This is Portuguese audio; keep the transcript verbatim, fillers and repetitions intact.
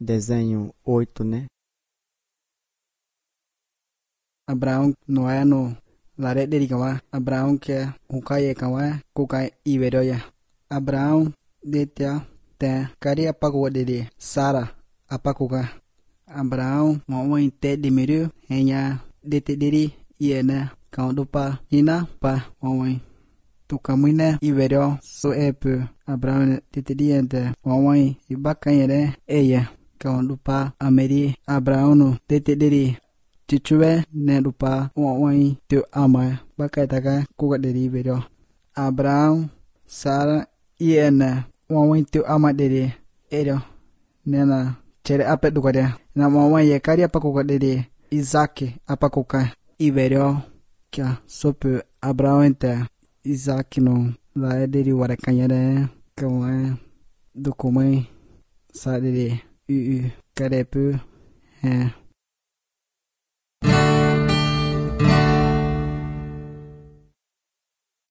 desenho oito, né? Abraão não é no lare dele kawa Abraão que o kai kawa ko kai iberoya Abraão detia te kari apago dele Sara apakuga Abraão mo inte de miru enya dete dele iena kau dopa ina pa mo tu kamina ibero so epe Abraão dete diente mo ibakanyere eya kau dopa ameri Abraão no dete dele Tichue ne lupa wawai tu ama bakai taka kuga deri bedo Abraão Sara iena wawai tu ama deri edo nena chere apet duka dia na wawai ye kari apa kuga deri Isaac apa kuga ibedo kya sopu Abraão ente Isaac no la deri warakanya de kawa dukumai sa deri u u karepu eh